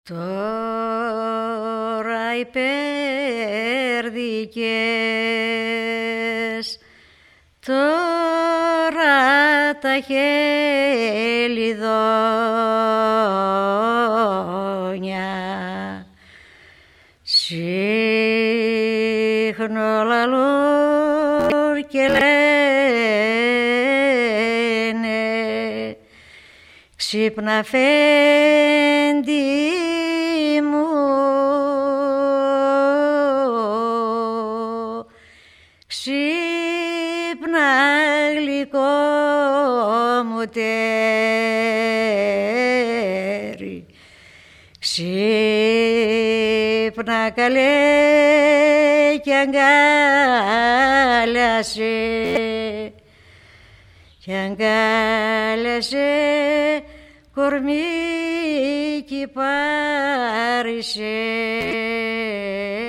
Τώρα υπέρδικες, τώρα τα χελιδόνια σύχνο λαλούν και λένε ξύπνα αφέντη μου, ξύπνα γλυκό μου τέρι, ξύπνα καλέ κι αγκάλιασε κορμί κι πάρισε.